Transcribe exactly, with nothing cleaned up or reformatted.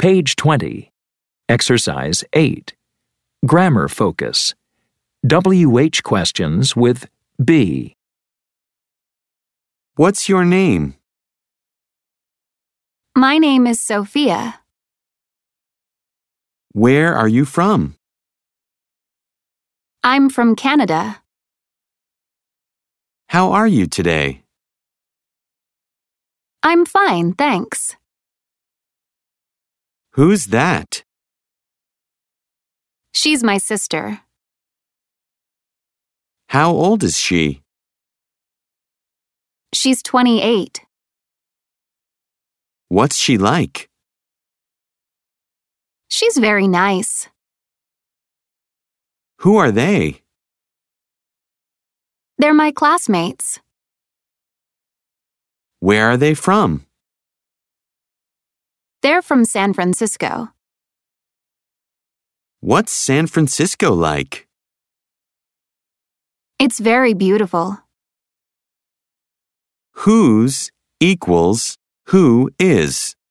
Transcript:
Page twenty. Exercise eight. Grammar focus. W H questions with be. What's your name? My name is Sophia. Where are you from? I'm from Canada. How are you today? I'm fine, thanks. Who's that? She's my sister. How old is she? She's twenty-eight. What's she like? She's very nice. Who are they? They're my classmates. Where are they from? They're from San Francisco. What's San Francisco like? It's very beautiful. Whose equals who is.